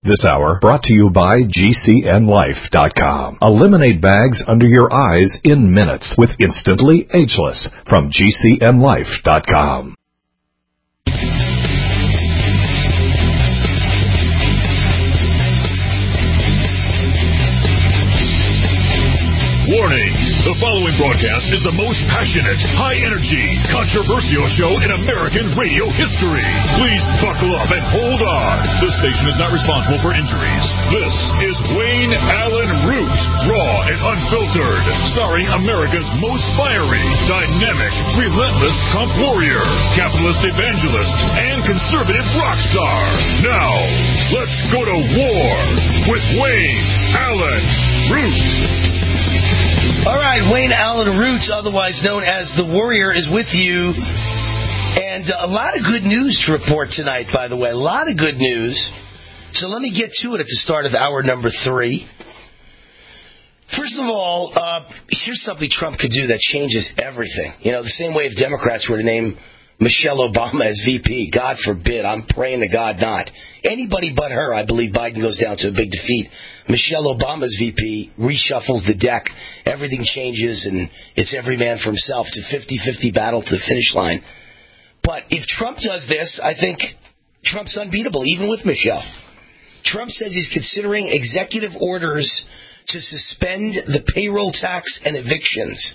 This hour brought to you by GCNLife.com. Eliminate bags under your eyes in minutes with Instantly Ageless from GCNLife.com. Warning! The following broadcast is the most passionate, high-energy, controversial show in American radio history. Please buckle up and hold on. This station is not responsible for injuries. This is Wayne Allen Root, raw and unfiltered, starring America's most fiery, dynamic, relentless Trump warrior, capitalist evangelist, and conservative rock star. Now, let's go to war with Wayne Allen Root. All right, Wayne Allen Roots, otherwise known as The Warrior, is with you. And a lot of good news to report tonight, by the way. A lot of good news. So let me get to it at the start of hour number 3. First of all, here's something Trump could do that changes everything. You know, the same way if Democrats were to name Michelle Obama as VP. God forbid. I'm praying to God not. Anybody but her, I believe Biden goes down to a big defeat. Michelle Obama's VP reshuffles the deck. Everything changes, and it's every man for himself. It's a 50-50 battle to the finish line. But if Trump does this, I think Trump's unbeatable, even with Michelle. Trump says he's considering executive orders to suspend the payroll tax and evictions.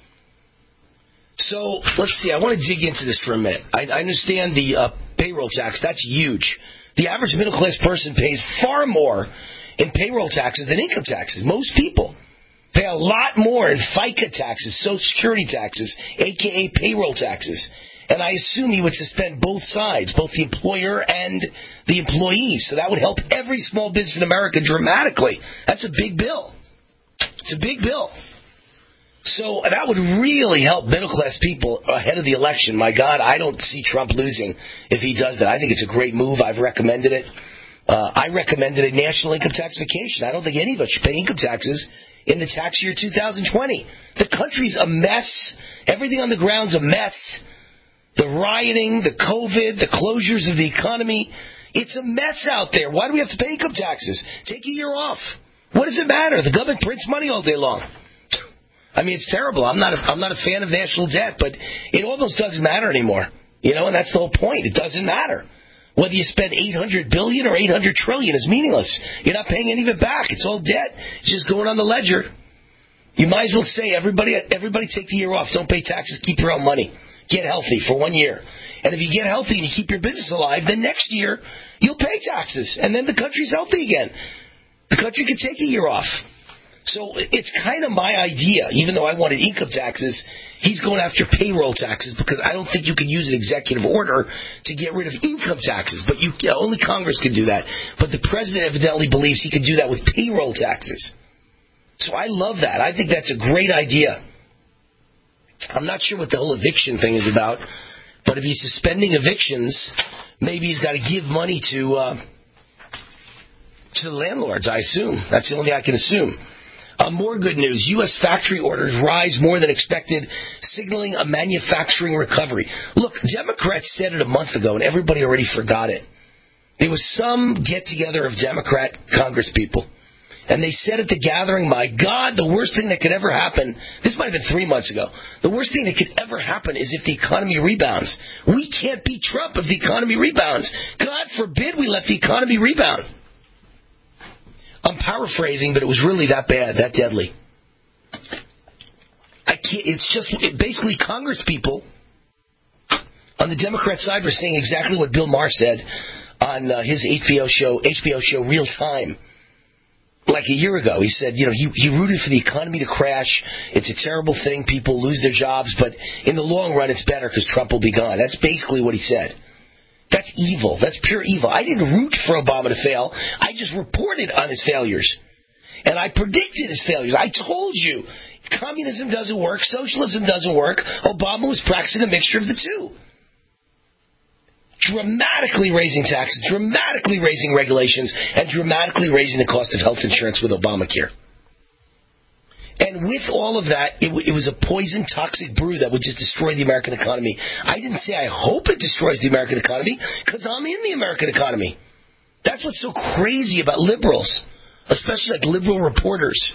So, let's see. I want to dig into this for a minute. I understand the payroll tax. That's huge. The average middle-class person pays far more in payroll taxes than income taxes. Most people pay a lot more in FICA taxes, Social Security taxes, a.k.a. payroll taxes. And I assume he would suspend both sides, both the employer and the employees. So that would help every small business in America dramatically. That's a big bill. It's a big bill. So that would really help middle-class people ahead of the election. My God, I don't see Trump losing if he does that. I think it's a great move. I've recommended it. I recommended a national income tax vacation. I don't think any of us should pay income taxes in the tax year 2020. The country's a mess. Everything on the ground's a mess. The rioting, the COVID, the closures of the economy. It's a mess out there. Why do we have to pay income taxes? Take a year off. What does it matter? The government prints money all day long. I mean, it's terrible. I'm not a fan of national debt, but it almost doesn't matter anymore. You know, and that's the whole point. It doesn't matter. Whether you spend $800 billion or $800 trillion is meaningless. You're not paying any of it back. It's all debt. It's just going on the ledger. You might as well say, everybody take the year off. Don't pay taxes. Keep your own money. Get healthy for 1 year. And if you get healthy and you keep your business alive, then next year you'll pay taxes. And then the country's healthy again. The country can take a year off. So it's kind of my idea, even though I wanted income taxes, he's going after payroll taxes because I don't think you can use an executive order to get rid of income taxes. But only Congress can do that. But the president evidently believes he can do that with payroll taxes. So I love that. I think that's a great idea. I'm not sure what the whole eviction thing is about, but if he's suspending evictions, maybe he's got to give money to the landlords, I assume. That's the only thing I can assume. More good news. U.S. factory orders rise more than expected, signaling a manufacturing recovery. Look, Democrats said it a month ago, and everybody already forgot it. There was some get-together of Democrat congresspeople, and they said at the gathering, my God, the worst thing that could ever happen, this might have been 3 months ago, the worst thing that could ever happen is if the economy rebounds. We can't beat Trump if the economy rebounds. God forbid we let the economy rebound. I'm paraphrasing, but it was really that bad, that deadly. It's just basically Congress people on the Democrat side were saying exactly what Bill Maher said on his HBO show Real Time. Like a year ago, he said, he rooted for the economy to crash. It's a terrible thing. People lose their jobs, but in the long run, it's better because Trump will be gone. That's basically what he said. That's evil. That's pure evil. I didn't root for Obama to fail. I just reported on his failures. And I predicted his failures. I told you, communism doesn't work, socialism doesn't work. Obama was practicing a mixture of the two. Dramatically raising taxes, dramatically raising regulations, and dramatically raising the cost of health insurance with Obamacare. And with all of that, it was a poison, toxic brew that would just destroy the American economy. I didn't say I hope it destroys the American economy, because I'm in the American economy. That's what's so crazy about liberals, especially like liberal reporters.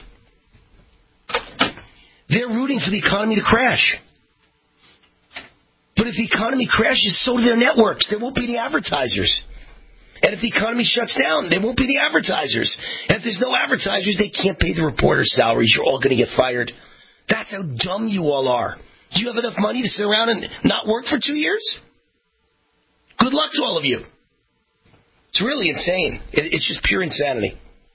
They're rooting for the economy to crash. But if the economy crashes, so do their networks. There won't be any advertisers. And if the economy shuts down, there won't be any advertisers. And if there's no advertisers, they can't pay the reporters' salaries. You're all going to get fired. That's how dumb you all are. Do you have enough money to sit around and not work for 2 years? Good luck to all of you. It's really insane. It's just pure insanity.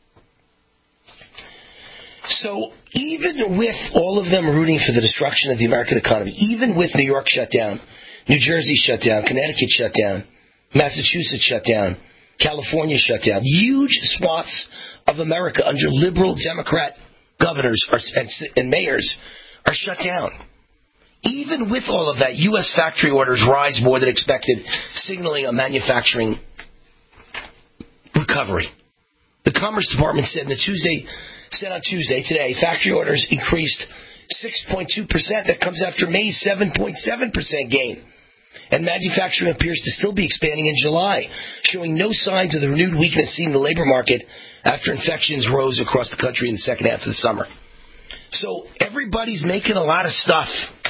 So even with all of them rooting for the destruction of the American economy, even with New York shut down, New Jersey shut down, Connecticut shut down, Massachusetts shut down, California shut down, huge swaths of America under liberal Democrat governors and mayors are shut down. Even with all of that, U.S. factory orders rise more than expected, signaling a manufacturing recovery. The Commerce Department said on Tuesday, today, factory orders increased 6.2%. That comes after May's 7.7% gain. And manufacturing appears to still be expanding in July, showing no signs of the renewed weakness seen in the labor market after infections rose across the country in the second half of the summer. So everybody's making a lot of stuff.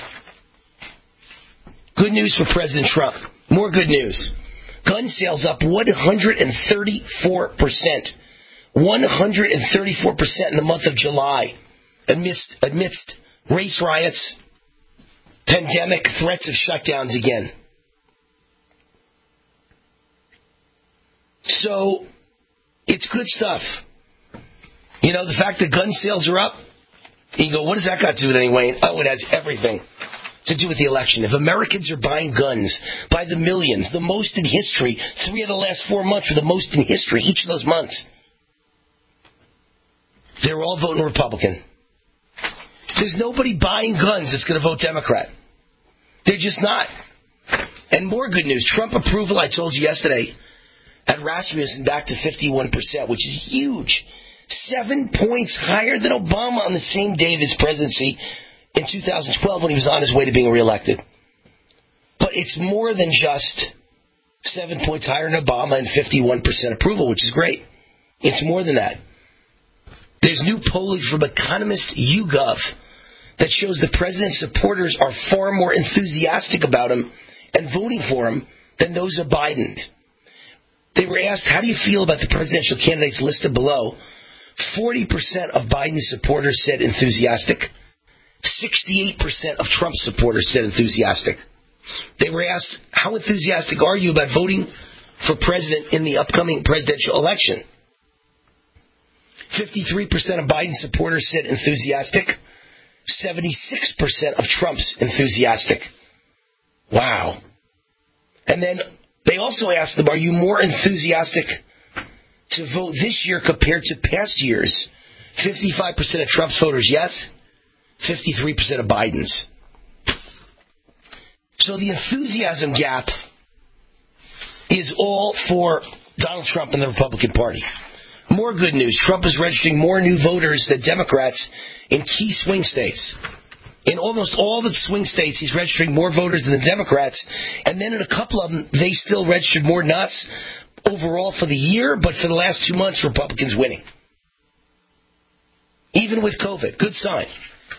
Good news for President Trump. More good news. Gun sales up 134%. 134% in the month of July, amidst race riots, pandemic, threats of shutdowns again. So, it's good stuff. You know, the fact that gun sales are up, you go, what does that got to do with anything? Oh, it has everything to do with the election. If Americans are buying guns by the millions, the most in history, 3 of the last 4 months were the most in history, each of those months. They're all voting Republican. There's nobody buying guns that's going to vote Democrat. They're just not. And more good news. Trump approval, I told you yesterday, at Rasmussen back to 51%, which is huge. 7 points higher than Obama on the same day of his presidency in 2012 when he was on his way to being reelected. But it's more than just 7 points higher than Obama and 51% approval, which is great. It's more than that. There's new polling from economist YouGov that shows the president's supporters are far more enthusiastic about him and voting for him than those of Biden. They were asked, how do you feel about the presidential candidates listed below? 40% of Biden's supporters said enthusiastic. 68% of Trump's supporters said enthusiastic. They were asked, how enthusiastic are you about voting for president in the upcoming presidential election? 53% of Biden's supporters said enthusiastic. 76% of Trump's enthusiastic. Wow. And then they also asked them, are you more enthusiastic to vote this year compared to past years? 55% of Trump's voters, yes. 53% of Biden's. So the enthusiasm gap is all for Donald Trump and the Republican Party. More good news. Trump is registering more new voters than Democrats in key swing states. In almost all the swing states, he's registering more voters than the Democrats. And then in a couple of them, they still registered more nuts overall for the year, but for the last 2 months, Republicans winning. Even with COVID. Good sign.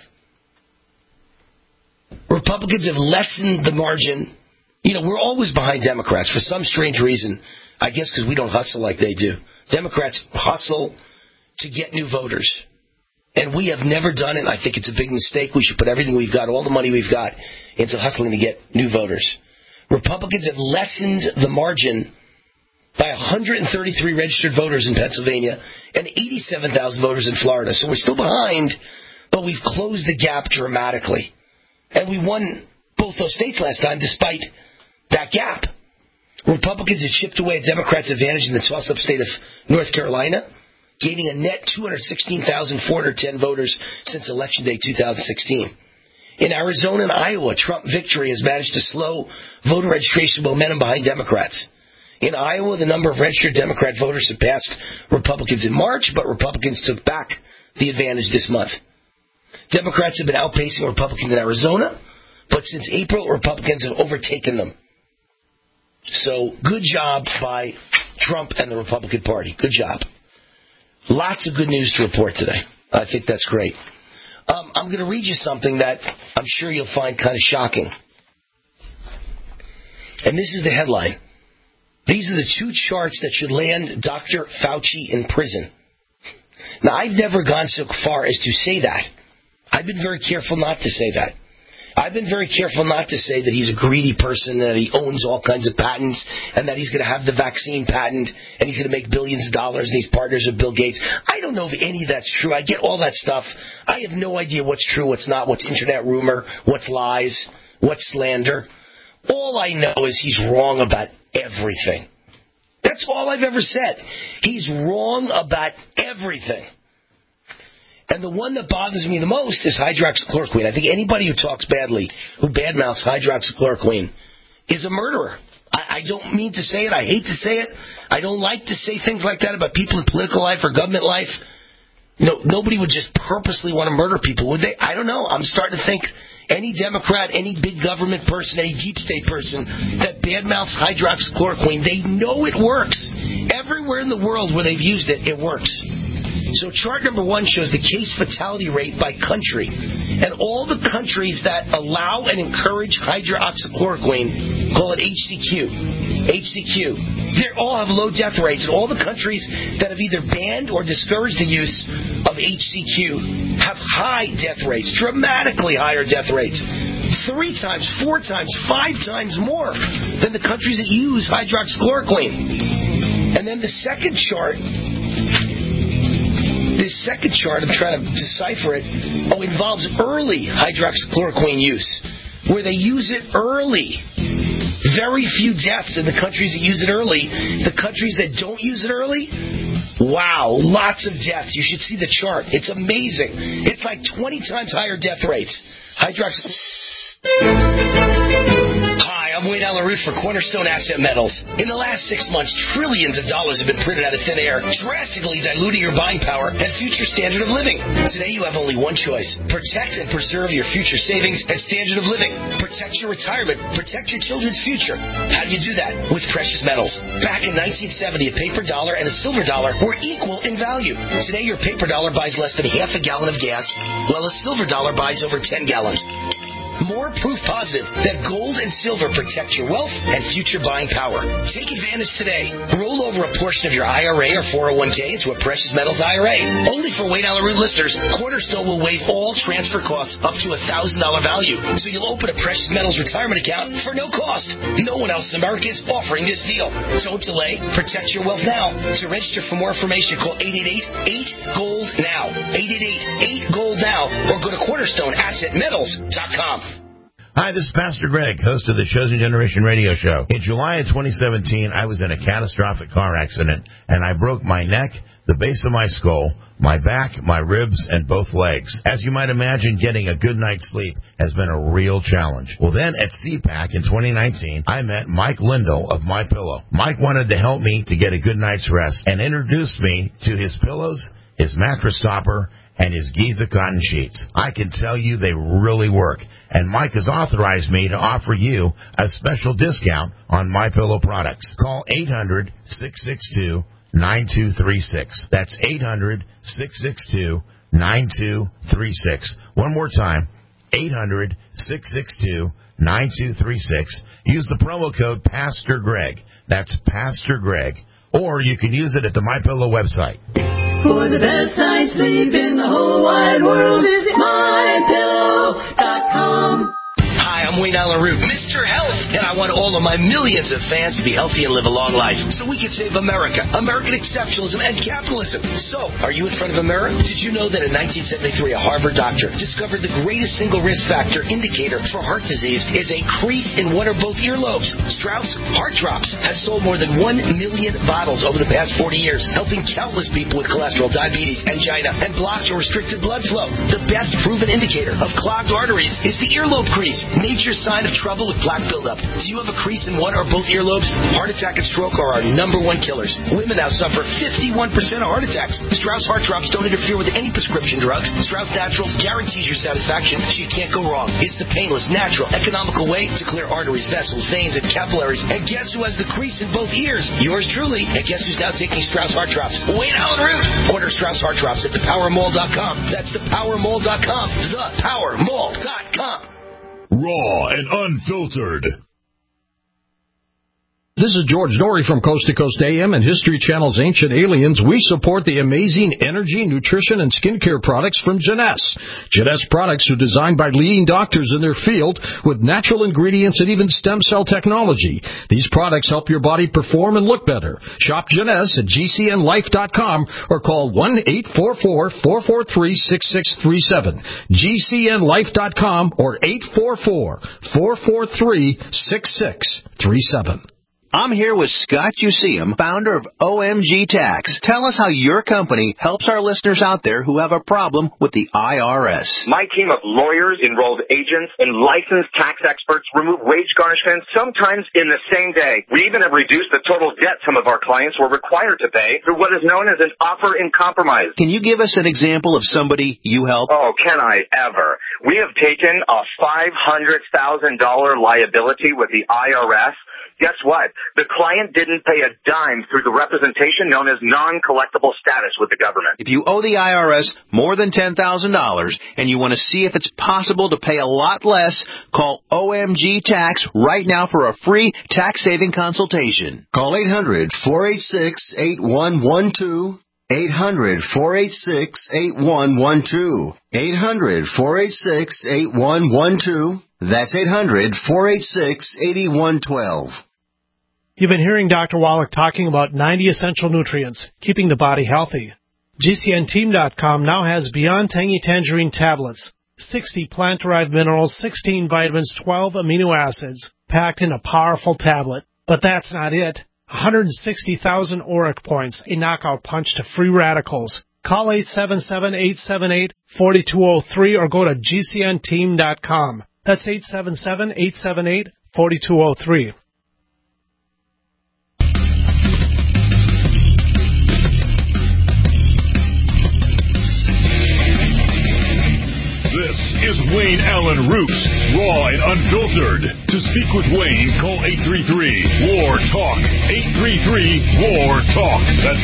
Republicans have lessened the margin. You know, we're always behind Democrats for some strange reason. I guess because we don't hustle like they do. Democrats hustle to get new voters. And we have never done it. I think it's a big mistake. We should put everything we've got, all the money we've got, into hustling to get new voters. Republicans have lessened the margin by 133 registered voters in Pennsylvania and 87,000 voters in Florida. So we're still behind, but we've closed the gap dramatically. And we won both those states last time despite that gap. Republicans have chipped away at Democrats' advantage in the toss-up state of North Carolina, gaining a net 216,410 voters since Election Day 2016. In Arizona and Iowa, Trump victory has managed to slow voter registration momentum behind Democrats. In Iowa, the number of registered Democrat voters surpassed Republicans in March, but Republicans took back the advantage this month. Democrats have been outpacing Republicans in Arizona, but since April, Republicans have overtaken them. So, good job by Trump and the Republican Party. Good job. Lots of good news to report today. I think that's great. I'm going to read you something that I'm sure you'll find kind of shocking. And this is the headline. These are the two charts that should land Dr. Fauci in prison. Now, I've never gone so far as to say that. I've been very careful not to say that. I've been very careful not to say that he's a greedy person, that he owns all kinds of patents, and that he's going to have the vaccine patent, and he's going to make billions of dollars, and he's partners with Bill Gates. I don't know if any of that's true. I get all that stuff. I have no idea what's true, what's not, what's internet rumor, what's lies, what's slander. All I know is he's wrong about everything. That's all I've ever said. He's wrong about everything. And the one that bothers me the most is hydroxychloroquine. I think anybody who talks badly, who badmouths hydroxychloroquine, is a murderer. I don't mean to say it. I hate to say it. I don't like to say things like that about people in political life or government life. No, nobody would just purposely want to murder people, would they? I don't know. I'm starting to think any Democrat, any big government person, any deep state person that badmouths hydroxychloroquine, they know it works. Everywhere in the world where they've used it, it works. So chart number 1 shows the case fatality rate by country. And all the countries that allow and encourage hydroxychloroquine, call it HCQ. They all have low death rates. And all the countries that have either banned or discouraged the use of HCQ have high death rates, dramatically higher death rates. 3 times, 4 times, 5 times more than the countries that use hydroxychloroquine. And then the second chart, I'm trying to decipher it, involves early hydroxychloroquine use, where they use it early. Very few deaths in the countries that use it early. The countries that don't use it early, wow, lots of deaths. You should see the chart. It's amazing. It's like 20 times higher death rates. Hi, I'm Wayne Allen Root for Cornerstone Asset Metals. In the last 6 months, trillions of dollars have been printed out of thin air, drastically diluting your buying power and future standard of living. Today, you have only one choice. Protect and preserve your future savings and standard of living. Protect your retirement. Protect your children's future. How do you do that? With precious metals. Back in 1970, a paper dollar and a silver dollar were equal in value. Today, your paper dollar buys less than half a gallon of gas, while a silver dollar buys over 10 gallons. More proof positive that gold and silver protect your wealth and future buying power. Take advantage today. Roll over a portion of your IRA or 401k into a precious metals IRA. Only for Wayne Allen Root listeners, Cornerstone will waive all transfer costs up to $1,000 value. So you'll open a precious metals retirement account for no cost. No one else in America is offering this deal. Don't delay. Protect your wealth now. To register for more information, call 888-8-GOLD-NOW. 888-8-GOLD-NOW or go to CornerstoneAssetMetals.com. Hi, this is Pastor Greg, host of the Chosen Generation radio show. In July of 2017, I was in a catastrophic car accident, and I broke my neck, the base of my skull, my back, my ribs, and both legs. As you might imagine, getting a good night's sleep has been a real challenge. Well, then at CPAC in 2019, I met Mike Lindell of MyPillow. Mike wanted to help me to get a good night's rest and introduced me to his pillows, his mattress topper, and his Giza cotton sheets. I can tell you they really work. And Mike has authorized me to offer you a special discount on MyPillow products. Call 800-662-9236. That's 800-662-9236. One more time, 800-662-9236. Use the promo code Pastor Greg. That's Pastor Greg. Or you can use it at the MyPillow website. For the best night's sleep in the whole wide world, visit MyPillow.com. Hi, I'm Wayne Allen Root, Mr. Health, and I want all of my millions of fans to be healthy and live a long life so we can save America, American exceptionalism, and capitalism. So, are you in front of a mirror? Did you know that in 1973 a Harvard doctor discovered the greatest single risk factor indicator for heart disease is a crease in one or both earlobes? Strauss Heart Drops has sold more than 1 million bottles over the past 40 years, helping countless people with cholesterol, diabetes, angina, and blocked or restricted blood flow. The best proven indicator of clogged arteries is the earlobe crease. major sign of trouble with plaque buildup. Do you have a crease in one or both earlobes? Heart attack and stroke are our number one killers. Women now suffer 51% of heart attacks. Strauss Heart Drops don't interfere with any prescription drugs. Strauss Naturals guarantees your satisfaction, so you can't go wrong. It's the painless, natural, economical way to clear arteries, vessels, veins, and capillaries. And guess who has the crease in both ears? Yours truly. And guess who's now taking Strauss Heart Drops? Wayne Allen Root. Order Strauss Heart Drops at thepowermall.com. That's thepowermall.com. Thepowermall.com. Raw and unfiltered. This is George Norrie from Coast to Coast AM and History Channel's Ancient Aliens. We support the amazing energy, nutrition, and skincare products from Jeunesse. Jeunesse products are designed by leading doctors in their field with natural ingredients and even stem cell technology. These products help your body perform and look better. Shop Jeunesse at GCNlife.com or call 1-844-443-6637. GCNlife.com or 844-443-6637. I'm here with Scott Useum, founder of OMG Tax. Tell us how your company helps our listeners out there who have a problem with the IRS. My team of lawyers, enrolled agents, and licensed tax experts remove wage garnishments sometimes in the same day. We even have reduced the total debt some of our clients were required to pay through what is known as an offer in compromise. Can you give us an example of somebody you help? Oh, can I ever? We have taken a $500,000 liability with the IRS. Guess what? The client didn't pay a dime through the representation known as non-collectible status with the government. If you owe the IRS more than $10,000 and you want to see if it's possible to pay a lot less, call OMG Tax right now for a free tax-saving consultation. Call 800-486-8112. 800-486-8112. 800-486-8112. That's 800-486-8112. You've been hearing Dr. Wallach talking about 90 essential nutrients, keeping the body healthy. GCNteam.com now has Beyond Tangy Tangerine tablets, 60 plant-derived minerals, 16 vitamins, 12 amino acids, packed in a powerful tablet. But that's not it. 160,000 auric points, a knockout punch to free radicals. Call 877-878-4203 or go to GCNteam.com. That's 877-878-4203. This is Wayne Allen Root, raw and unfiltered. To speak with Wayne, call 833-WAR-TALK. 833-WAR-TALK. That's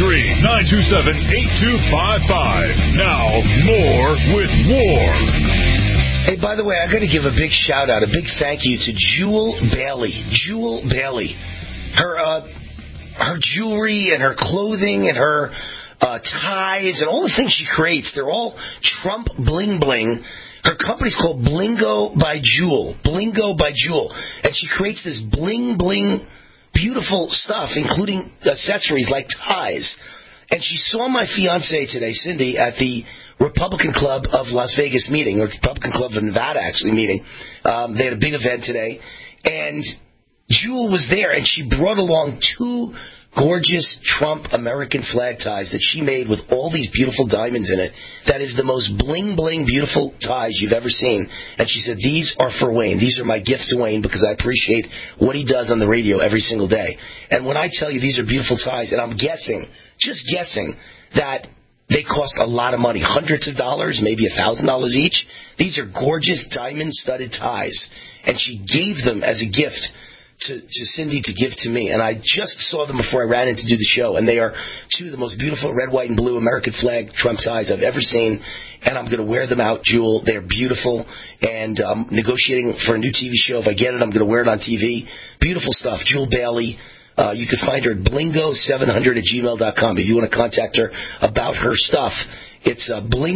833-927-8255. Now, more with War. Hey, by the way, I got to give a big shout out, a big thank you to Jewel Bailey. Jewel Bailey. Her jewelry and her clothing and her ties and all the things she creates, they're all Trump bling bling. Her company's called Blingo by Jewel. Blingo by Jewel. And she creates this bling bling beautiful stuff, including accessories like ties. And she saw my fiancée today, Cindy, at the Republican Club of Las Vegas meeting, or Republican Club of Nevada actually meeting. They had a big event today. And Jewel was there, and she brought along 2 gorgeous Trump American flag ties that she made with all these beautiful diamonds in it. That is the most bling-bling beautiful ties you've ever seen. And she said, these are for Wayne. These are my gift to Wayne because I appreciate what he does on the radio every single day. And when I tell you these are beautiful ties, and I'm guessing, just guessing, that they cost a lot of money, hundreds of dollars, maybe $1,000 each. These are gorgeous diamond-studded ties. And she gave them as a gift to Cindy to give to me. And I just saw them before I ran in to do the show. And they are 2 of the most beautiful red, white, and blue American flag Trump ties I've ever seen. And I'm going to wear them out, Jewel. They're beautiful. And I'm negotiating for a new TV show. If I get it, I'm going to wear it on TV. Beautiful stuff. Jewel Bailey. You can find her at blingo700@gmail.com. If you want to contact her about her stuff, it's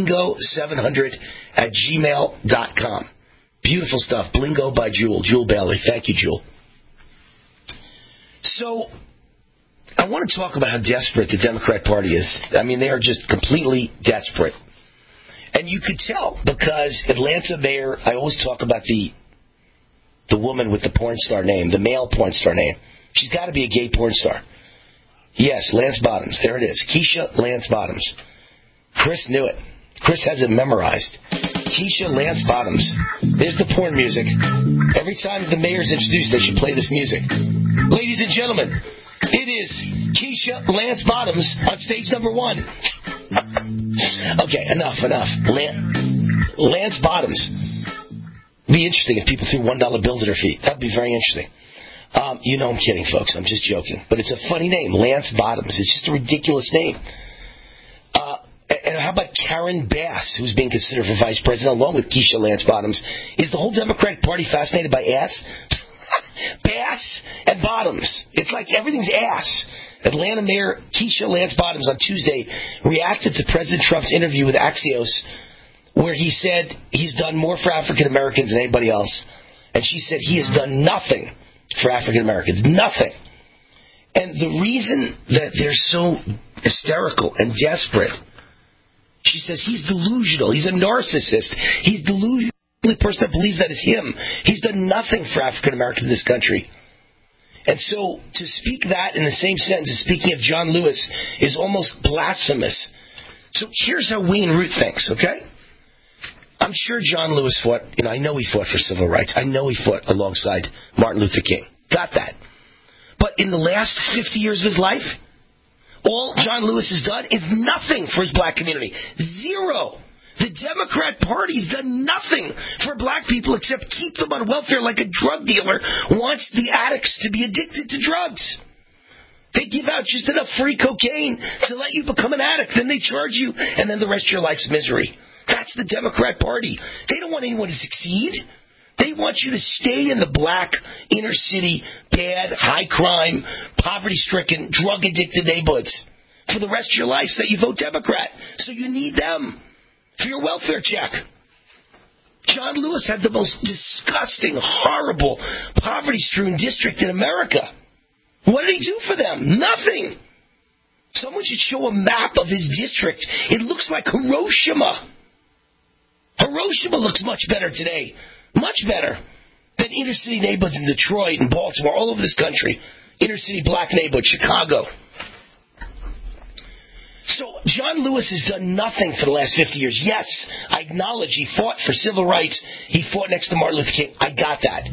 blingo700@gmail.com. Beautiful stuff. Blingo by Jewel. Jewel Bailey. Thank you, Jewel. So, I want to talk about how desperate the Democrat Party is. I mean, they are just completely desperate. And you could tell because Atlanta mayor, I always talk about the woman with the porn star name, the male porn star name. She's got to be a gay porn star. Yes, Lance Bottoms. There it is. Keisha Lance Bottoms. Chris knew it. Chris has it memorized. Keisha Lance Bottoms. There's the porn music. Every time the mayor's introduced, they should play this music. Ladies and gentlemen, it is Keisha Lance Bottoms on stage number 1. Okay, enough. Lance Bottoms. It'd be interesting if people threw $1 bills at her feet. That'd be very interesting. You know I'm kidding, folks. I'm just joking. But it's a funny name, Lance Bottoms. It's just a ridiculous name. And how about Karen Bass, who's being considered for vice president, along with Keisha Lance Bottoms? Is the whole Democratic Party fascinated by ass? Bass and Bottoms. It's like everything's ass. Atlanta Mayor Keisha Lance Bottoms on Tuesday reacted to President Trump's interview with Axios, where he said he's done more for African Americans than anybody else. And she said he has done nothing for African Americans. Nothing. And the reason that they're so hysterical and desperate, she says he's delusional. He's a narcissist. He's delusional. The only person that believes that is him. He's done nothing for African Americans in this country. And so to speak that in the same sentence as speaking of John Lewis is almost blasphemous. So here's how Wayne Root thinks, okay? I'm sure John Lewis fought, I know he fought for civil rights. I know he fought alongside Martin Luther King. Got that. But in the last 50 years of his life, all John Lewis has done is nothing for his black community. Zero. The Democrat Party's done nothing for black people except keep them on welfare like a drug dealer wants the addicts to be addicted to drugs. They give out just enough free cocaine to let you become an addict. Then they charge you, and then the rest of your life's misery. That's the Democrat Party. They don't want anyone to succeed. They want you to stay in the black, inner city, bad, high crime, poverty-stricken, drug-addicted neighborhoods for the rest of your life so that you vote Democrat. So you need them for your welfare check. John Lewis had the most disgusting, horrible, poverty-strewn district in America. What did he do for them? Nothing. Someone should show a map of his district. It looks like Hiroshima. Hiroshima looks much better today. Much better than inner city neighborhoods in Detroit and Baltimore, all over this country. Inner city black neighborhood, Chicago. So John Lewis has done nothing for the last 50 years. Yes, I acknowledge he fought for civil rights. He fought next to Martin Luther King. I got that.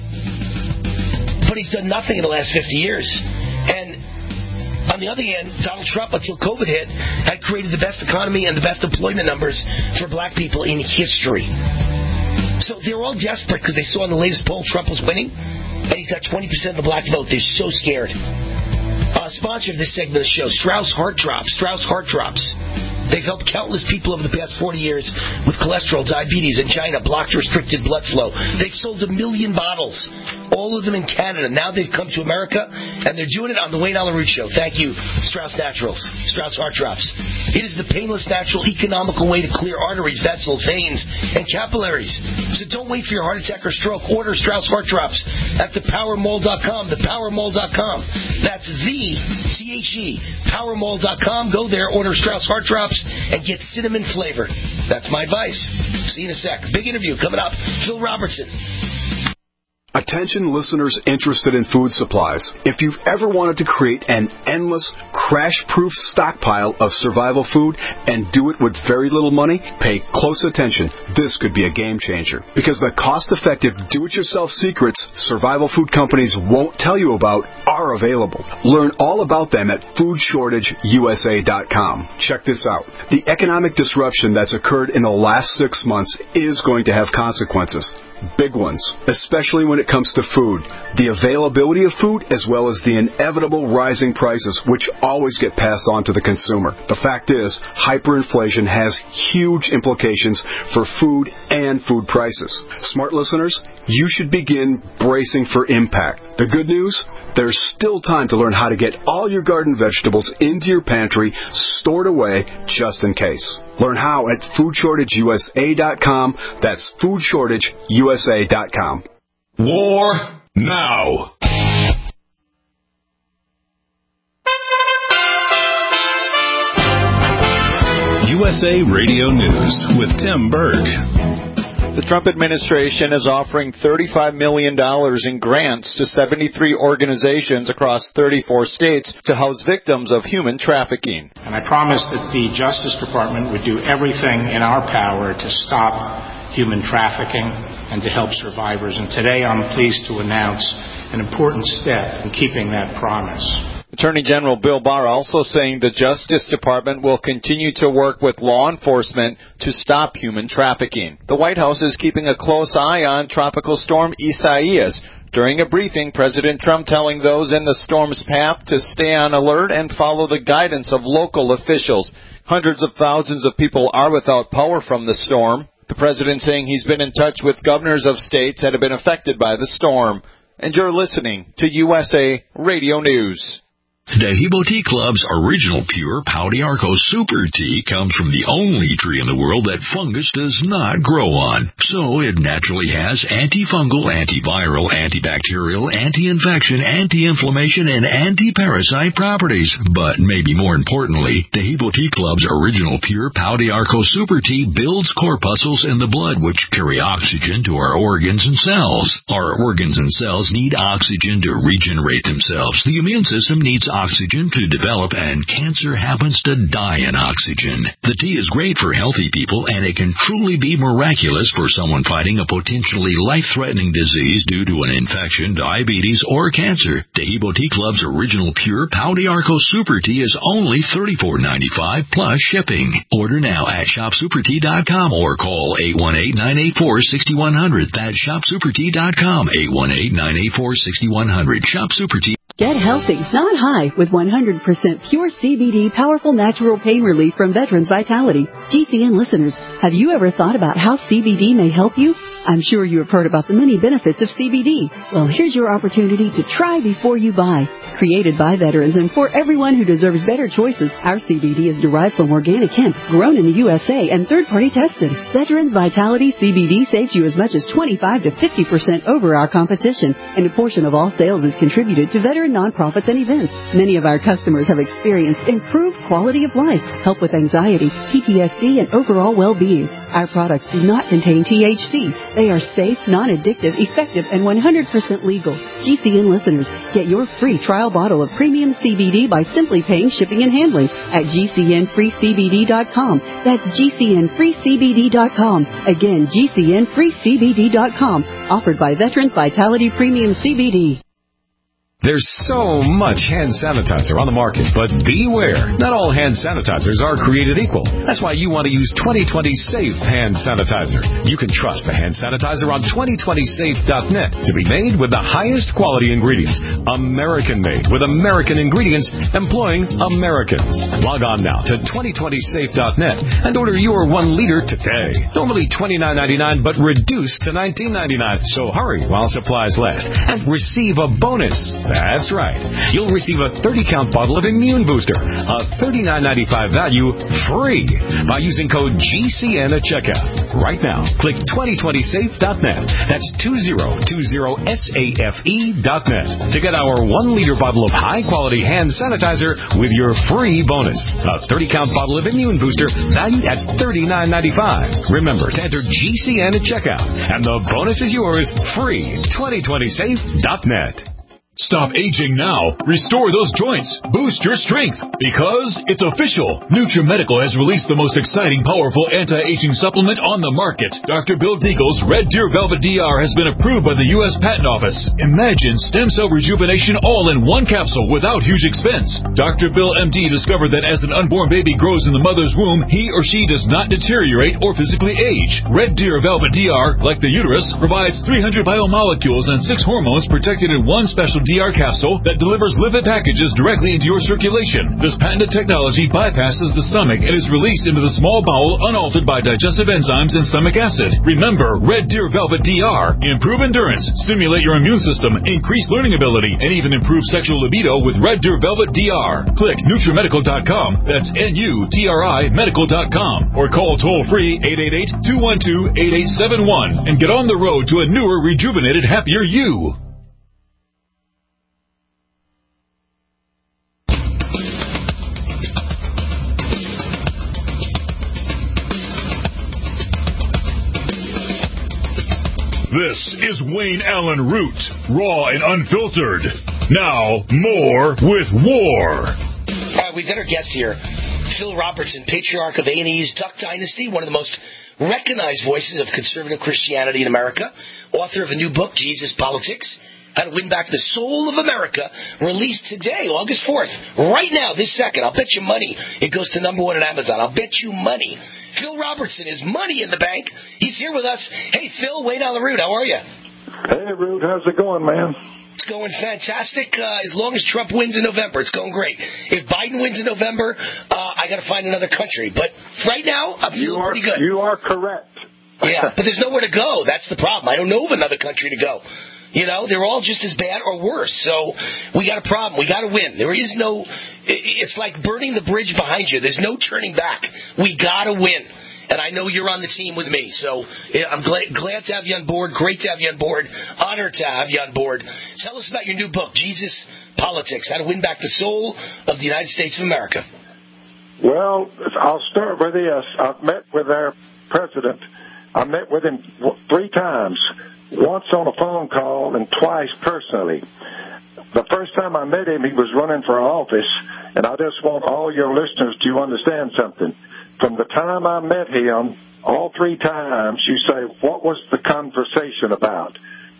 But he's done nothing in the last 50 years. And on the other hand, Donald Trump, until COVID hit, had created the best economy and the best employment numbers for black people in history. So they're all desperate because they saw in the latest poll Trump was winning, and he's got 20% of the black vote. They're so scared. Sponsor of this segment of the show, Strauss Heart Drops. Strauss Heart Drops. They've helped countless people over the past 40 years with cholesterol, diabetes, angina, blocked restricted blood flow. They've sold 1 million bottles, all of them in Canada. Now they've come to America, and they're doing it on the Wayne Allyn Root Show. Thank you, Strauss Naturals, Strauss Heart Drops. It is the painless, natural, economical way to clear arteries, vessels, veins, and capillaries. So don't wait for your heart attack or stroke. Order Strauss Heart Drops at thepowermall.com, thepowermall.com. That's the THE, powermall.com. Go there, order Strauss Heart Drops, and get cinnamon flavor. That's my advice. See you in a sec. Big interview coming up. Phil Robertson. Attention listeners interested in food supplies. If you've ever wanted to create an endless, crash-proof stockpile of survival food and do it with very little money, pay close attention. This could be a game changer. Because the cost-effective, do-it-yourself secrets survival food companies won't tell you about are available. Learn all about them at foodshortageusa.com. Check this out. The economic disruption that's occurred in the last 6 months is going to have consequences. Big ones, especially when it comes to food. The availability of food as well as the inevitable rising prices, which always get passed on to the consumer. The fact is, hyperinflation has huge implications for food and food prices. Smart listeners, you should begin bracing for impact. The good news? There's still time to learn how to get all your garden vegetables into your pantry, stored away, just in case. Learn how at foodshortageusa.com. That's foodshortageusa.com. War now. USA Radio News with Tim Berg. The Trump administration is offering $35 million in grants to 73 organizations across 34 states to house victims of human trafficking. And I promised that the Justice Department would do everything in our power to stop human trafficking and to help survivors. And today I'm pleased to announce an important step in keeping that promise. Attorney General Bill Barr also saying the Justice Department will continue to work with law enforcement to stop human trafficking. The White House is keeping a close eye on Tropical Storm Isaias. During a briefing, President Trump telling those in the storm's path to stay on alert and follow the guidance of local officials. Hundreds of thousands of people are without power from the storm. The president saying he's been in touch with governors of states that have been affected by the storm. And you're listening to USA Radio News. Dehibo Tea Club's original pure Pau d'Arco Super Tea comes from the only tree in the world that fungus does not grow on. So it naturally has antifungal, antiviral, antibacterial, anti-infection, anti-inflammation, and anti-parasite properties. But maybe more importantly, Dehibo Tea Club's original pure Pau d'Arco Super Tea builds corpuscles in the blood which carry oxygen to our organs and cells. Our organs and cells need oxygen to regenerate themselves. The immune system needs oxygen to develop, and cancer happens to die in oxygen. The tea is great for healthy people, and it can truly be miraculous for someone fighting a potentially life-threatening disease due to an infection, diabetes, or cancer. Dehibo Tea Club's original pure Pau d'Arco Super Tea is only $34.95 plus shipping. Order now at shopsupertea.com or call 818-984-6100. That's shopsupertea.com, 818-984-6100. Shop Super Tea. Get healthy, not high, with 100% pure CBD powerful natural pain relief from Veterans Vitality. GCN listeners, have you ever thought about how CBD may help you? I'm sure you have heard about the many benefits of CBD. Well, here's your opportunity to try before you buy. Created by veterans and for everyone who deserves better choices, our CBD is derived from organic hemp, grown in the USA, and third-party tested. Veterans Vitality CBD saves you as much as 25 to 50% over our competition, and a portion of all sales is contributed to veteran nonprofits and events. Many of our customers have experienced improved quality of life, help with anxiety, PTSD, and overall well-being. Our products do not contain THC. They are safe, non-addictive, effective, and 100% legal. GCN listeners, get your free trial bottle of premium CBD by simply paying shipping and handling at GCNFreeCBD.com. That's GCNFreeCBD.com. Again, GCNFreeCBD.com. Offered by Veterans Vitality Premium CBD. There's so much hand sanitizer on the market, but beware. Not all hand sanitizers are created equal. That's why you want to use 2020 Safe Hand Sanitizer. You can trust the hand sanitizer on 2020safe.net to be made with the highest quality ingredients. American-made with American ingredients employing Americans. Log on now to 2020safe.net and order your 1 liter today. Normally $29.99, but reduced to $19.99. So hurry while supplies last and receive a bonus. That's right. You'll receive a 30-count bottle of Immune Booster, a $39.95 value, free by using code GCN at checkout. Right now, click 2020safe.net. That's 2020safe.net to get our 1 liter bottle of high-quality hand sanitizer with your free bonus. A 30-count bottle of Immune Booster valued at $39.95. Remember to enter GCN at checkout, and the bonus is yours free. 2020safe.net. Stop aging now. Restore those joints. Boost your strength. Because it's official. NutriMedical has released the most exciting, powerful anti-aging supplement on the market. Dr. Bill Deagle's Red Deer Velvet DR has been approved by the U.S. Patent Office. Imagine stem cell rejuvenation all in one capsule without huge expense. Dr. Bill MD discovered that as an unborn baby grows in the mother's womb, he or she does not deteriorate or physically age. Red Deer Velvet DR, like the uterus, provides 300 biomolecules and 6 hormones protected in one special DR capsule that delivers lipid packages directly into your circulation. This patented technology bypasses the stomach and is released into the small bowel unaltered by digestive enzymes and stomach acid. Remember, Red Deer Velvet DR. Improve endurance, stimulate your immune system, increase learning ability, and even improve sexual libido with Red Deer Velvet DR. Click NutriMedical.com. That's NUTRI Medical.com. Or call toll-free 888-212-8871 and get on the road to a newer, rejuvenated, happier you. This is Wayne Allen Root, raw and unfiltered. Now, more with War. All right, we've got our guest here. Phil Robertson, patriarch of A&E's Duck Dynasty, one of the most recognized voices of conservative Christianity in America, author of a new book, Jesus Politics, How to Win Back the Soul of America, released today, August 4th. Right now, this second, I'll bet you money it goes to number one at Amazon. I'll bet you money. Phil Robertson is money in the bank. He's here with us. Hey, Phil, way down the route. How are you? Hey, Root. How's it going, man? It's going fantastic. As long as Trump wins in November, it's going great. If Biden wins in November, I got to find another country. But right now, I'm feeling pretty good. You are correct. Yeah, but there's nowhere to go. That's the problem. I don't know of another country to go. You know, they're all just as bad or worse. So we got a problem. We got to win. There is no. It's like burning the bridge behind you. There's no turning back. We got to win. And I know you're on the team with me, so I'm glad to have you on board. Great to have you on board. Honored to have you on board. Tell us about your new book, Jesus Politics, How to Win Back the Soul of the United States of America. Well, I'll start with this. I've met with our president. I met with him 3 times, once on a phone call and twice personally. The first time I met him, he was running for office, and I just want all your listeners to understand something. From the time I met him, all 3 times, you say, what was the conversation about?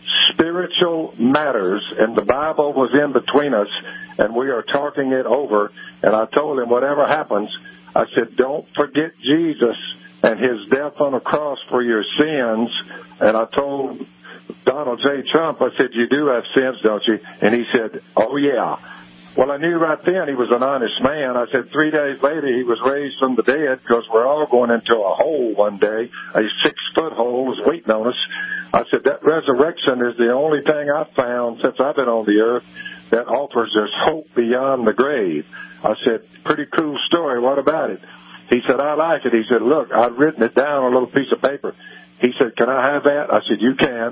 Spiritual matters, and the Bible was in between us, and we are talking it over. And I told him, whatever happens, I said, don't forget Jesus and his death on a cross for your sins. And I told Donald J. Trump, I said, you do have sins, don't you? And he said, oh, yeah. Well, I knew right then he was an honest man. I said 3 days later he was raised from the dead, because we're all going into a hole one day. A 6-foot hole is waiting on us. I said that resurrection is the only thing I've found since I've been on the earth that offers us hope beyond the grave. I said, pretty cool story. What about it? He said, I like it. He said, look, I've written it down on a little piece of paper. He said, can I have that? I said, you can.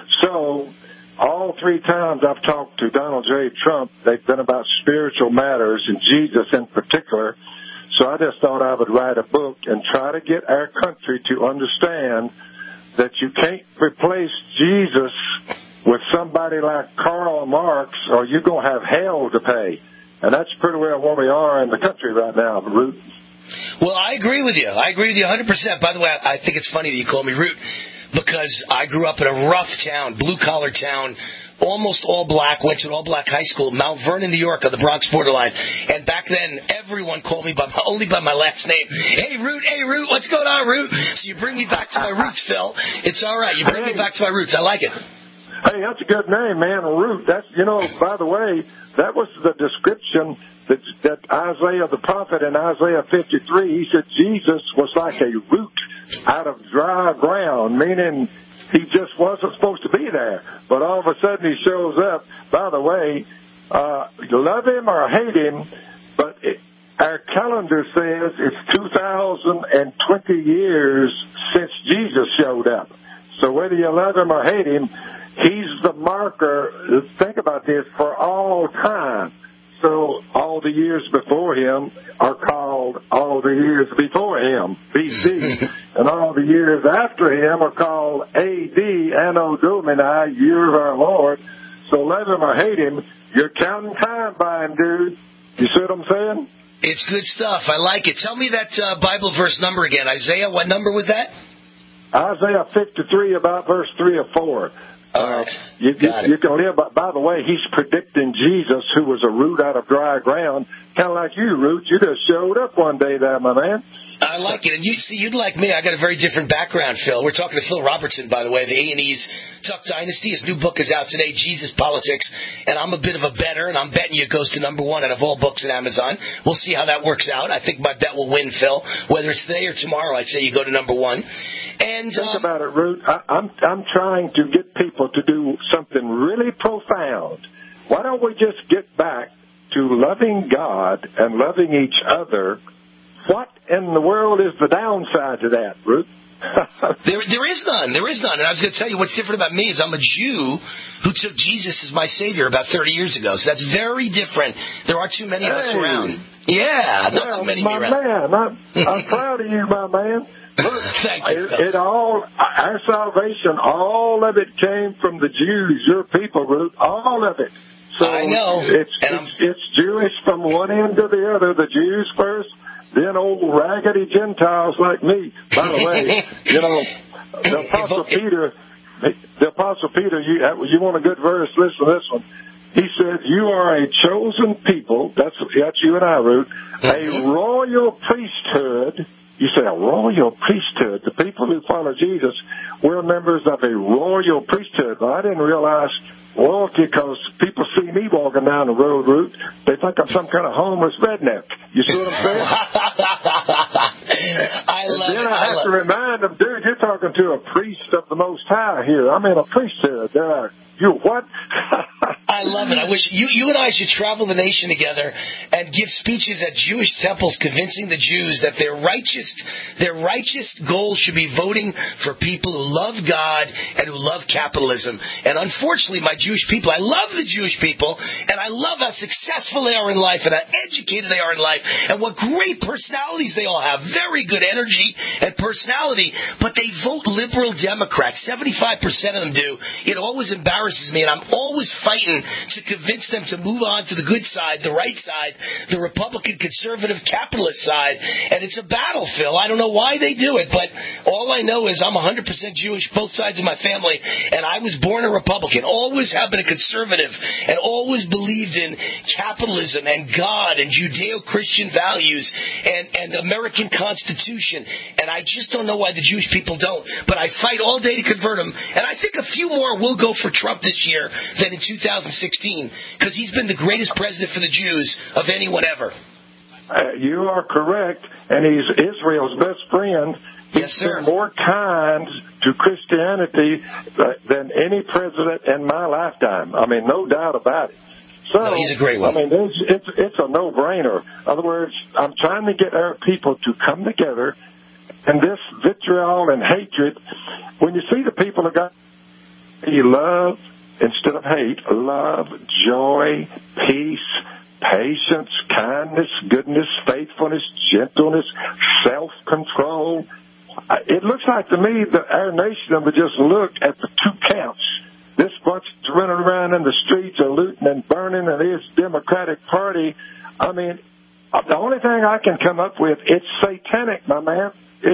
So all 3 times I've talked to Donald J. Trump, they've been about spiritual matters, and Jesus in particular. So I just thought I would write a book and try to get our country to understand that you can't replace Jesus with somebody like Karl Marx, or you're going to have hell to pay. And that's pretty well where we are in the country right now, Root. Well, I agree with you. I agree with you 100%. By the way, I think it's funny that you call me Root, because I grew up in a rough town, blue-collar town, almost all black, went to an all-black high school, Mount Vernon, New York, on the Bronx borderline. And back then, everyone called me only by my last name. Hey, Root, what's going on, Root? So you bring me back to my roots, Phil. It's all right. You bring me back to my roots. I like it. Hey, that's a good name, man, Root. That's, by the way, that was the description that Isaiah the prophet in Isaiah 53, he said Jesus was like a root out of dry ground, meaning he just wasn't supposed to be there. But all of a sudden he shows up. By the way, love him or hate him, but our calendar says it's 2,020 years since Jesus showed up. So whether you love him or hate him, he's the marker, think about this, for all time. So all the years before him are called all the years before him, BC. And all the years after him are called AD, Anno Domini, year of our Lord. So love him or hate him, you're counting time by him, dude. You see what I'm saying? It's good stuff. I like it. Tell me that Bible verse number again. Isaiah, what number was that? Isaiah 53, about verse 3 or 4. You can live, by the way, he's predicting Jesus, who was a root out of dry ground, kind of like you, Root. You just showed up one day there, my man. I like it. And you'd like me. I got a very different background, Phil. We're talking to Phil Robertson, by the way, of A&E's Duck Dynasty. His new book is out today, Jesus Politics. And I'm a bit of a bettor, and I'm betting you it goes to number 1 out of all books at Amazon. We'll see how that works out. I think my bet will win, Phil. Whether it's today or tomorrow, I'd say you go to number 1. And think about it, Root. I'm trying to get people to do something really profound. Why don't we just get back to loving God and loving each other? What in the world is the downside to that, Ruth? There is none. There is none. And I was going to tell you what's different about me is I'm a Jew who took Jesus as my Savior about 30 years ago. So that's very different. There aren't too many of us around. Yeah, not too many around. Man, I'm proud of you, my man. Look, thank you. Our salvation, all of it came from the Jews, your people, Ruth. All of it. So I know. It's Jewish from one end to the other. The Jews first, then old raggedy Gentiles like me. By the way, the Apostle Peter, you want a good verse? Listen to this one. He said, "You are a chosen people." That's you and I, Root. A royal priesthood. You say a royal priesthood. The people who follow Jesus, we're members of a royal priesthood. Well, I didn't realize royalty because people see me walking down the road, Root. They think I'm some kind of homeless redneck. You see what I'm saying? I have to remind them, dude, you're talking to a priest of the Most High here. I'm in a priesthood. You what? I love it. I wish you and I should travel the nation together and give speeches at Jewish temples convincing the Jews that their righteous goal should be voting for people who love God and who love capitalism. And unfortunately, my Jewish people, I love the Jewish people, and I love how successful they are in life and how educated they are in life and what great personalities they all have. Very good energy and personality, but they vote liberal Democrat. 75% of them do. It always embarrasses me, and I'm always fighting to convince them to move on to the good side, the right side, the Republican, conservative, capitalist side. And it's a battle, Phil. I don't know why they do it, but all I know is I'm 100% Jewish, both sides of my family, and I was born a Republican, always have been a conservative, and always believed in capitalism and God and Judeo-Christian values and American Constitution. And I just don't know why the Jewish people don't. But I fight all day to convert them, and I think a few more will go for Trump this year than in 2016, because he's been the greatest president for the Jews of anyone ever. You are correct, and he's Israel's best friend. He's been more kind to Christianity than any president in my lifetime. I mean, no doubt about it. So, no, he's a great one. I mean, it's a no-brainer. In other words, I'm trying to get our people to come together, and this vitriol and hatred, when you see the people of God, you love instead of hate, love, joy, peace, patience, kindness, goodness, faithfulness, gentleness, self-control. It looks like to me that our nation would just look at the two camps. This bunch running around in the streets are looting and burning, and this Democratic Party. I mean, the only thing I can come up with, it's satanic, my man.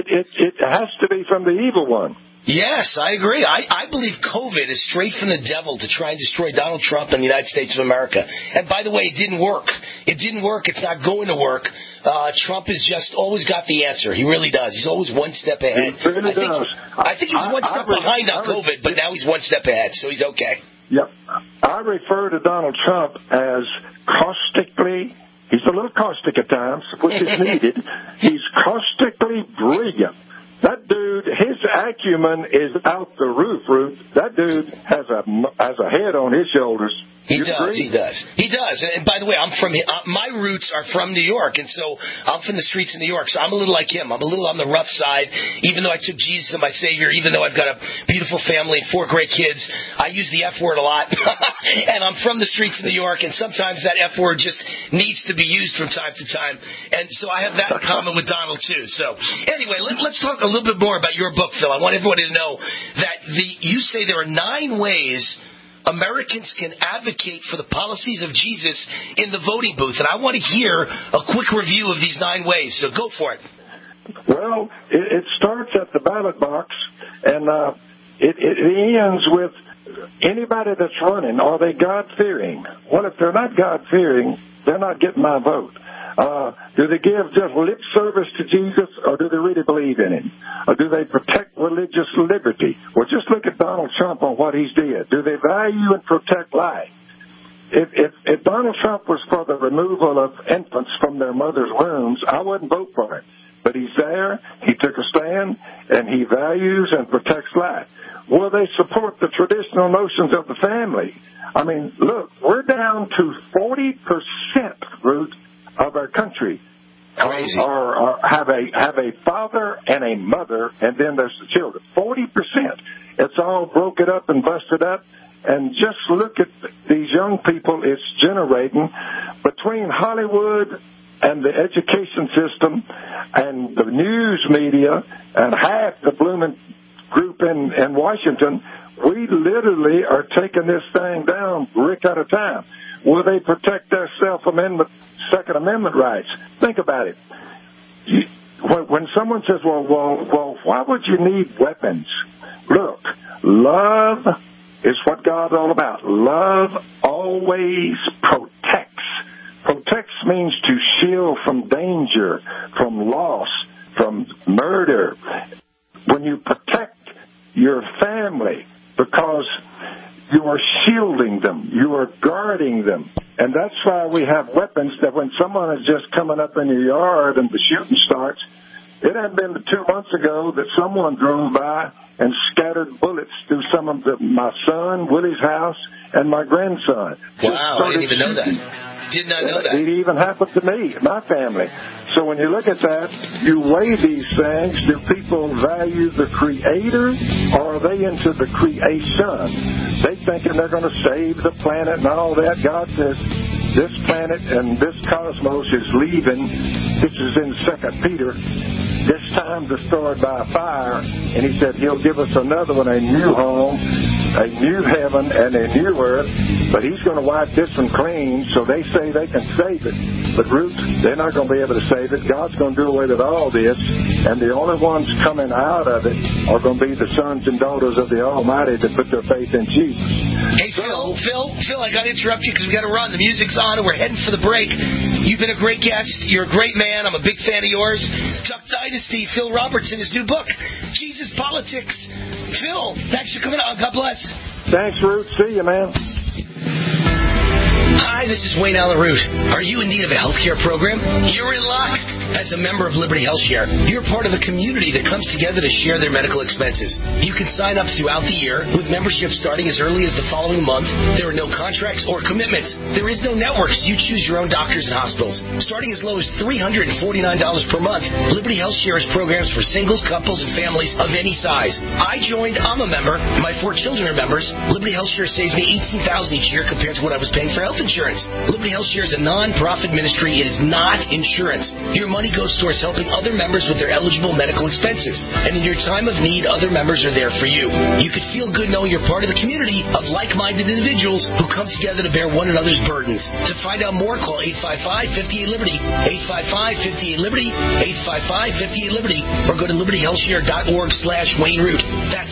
It has to be from the evil one. Yes, I agree. I believe COVID is straight from the devil to try and destroy Donald Trump and the United States of America. And by the way, it didn't work. It didn't work. It's not going to work. Trump has just always got the answer. He really does. He's always one step ahead. He really does. I think he's one step behind on COVID, but now he's one step ahead, so he's okay. Yep. I refer to Donald Trump as caustically. He's a little caustic at times, which is needed. He's caustically brilliant. That dude, his acumen is out the roof, Ruth. That dude has a head on his shoulders. He does. And by the way, my roots are from New York, and so I'm from the streets of New York, so I'm a little like him. I'm a little on the rough side, even though I took Jesus as my Savior, even though I've got a beautiful family and 4 great kids. I use the F word a lot, and I'm from the streets of New York, and sometimes that F word just needs to be used from time to time, and so I have that in common with Donald, too. So anyway, let's talk a little bit more about your book, Phil. I want everybody to know that you say there are 9 ways Americans can advocate for the policies of Jesus in the voting booth. And I want to hear a quick review of these 9 ways. So go for it. Well, it starts at the ballot box, and it ends with anybody that's running. Are they God-fearing? Well, if they're not God-fearing, they're not getting my vote. Do they give just lip service to Jesus, or do they really believe in him? Or do they protect religious liberty? Well, just look at Donald Trump on what he's did. Do they value and protect life? If Donald Trump was for the removal of infants from their mother's wombs, I wouldn't vote for him. But he's there, he took a stand, and he values and protects life. Will they support the traditional notions of the family? I mean, look, we're down to 40%, Ruth, of our country or have a father and a mother, and then there's the children. 40%. It's all broken up and busted up. And just look at these young people it's generating between Hollywood and the education system and the news media and half the blooming group in Washington. We literally are taking this thing down brick at a time. Will they protect their Second Amendment rights? Think about it. when someone says, well, why would you need weapons? Look, love is what God's all about. Love always protects. Protects means to shield from danger, from loss, from murder. When you protect your family, because you are shielding them, you are guarding them. And that's why we have weapons that when someone is just coming up in your yard and the shooting starts, it hadn't been 2 months ago that someone drove by and scattered bullets through some of my son, Willie's house, and my grandson. Wow, I didn't even know that. Did not know that. It even happened to me, my family. So when you look at that, you weigh these things. Do people value the Creator, or are they into the creation? They thinking they're going to save the planet and all that. God says this planet and this cosmos is leaving. This is in 2 Peter. This time destroyed by fire. And he said he'll give us another one, a new home, a new heaven, and a new earth. But he's going to wipe this one clean, so they say they can save it. But Ruth, they're not going to be able to save it. God's going to do away with all this, and the only ones coming out of it are going to be the sons and daughters of the Almighty that put their faith in Jesus. Hey, Phil, I got to interrupt you because we got to run. The music's on, and we're heading for the break. You've been a great guest. You're a great man. I'm a big fan of yours. Duck Dynasty, Phil Robertson, his new book, Jesus Politics. Phil, thanks for coming on. God bless. Thanks, Ruth. See you, man. Hi, this is Wayne Allen Root. Are you in need of a health care program? You're in luck. As a member of Liberty Health Share, you're part of a community that comes together to share their medical expenses. You can sign up throughout the year with membership starting as early as the following month. There are no contracts or commitments. There is no networks. You choose your own doctors and hospitals. Starting as low as $349 per month, Liberty Health Share has programs for singles, couples, and families of any size. I joined. I'm a member. My 4 children are members. Liberty Health Share saves me $18,000 each year compared to what I was paying for health insurance. Liberty Health Share is a non-profit ministry. It is not insurance. Your money goes towards helping other members with their eligible medical expenses. And in your time of need, other members are there for you. You could feel good knowing you're part of the community of like-minded individuals who come together to bear one another's burdens. To find out more, call 855-58-LIBERTY, 855-58-LIBERTY, 855-58-LIBERTY, or go to libertyhealthshare.org/Wayne Root. That's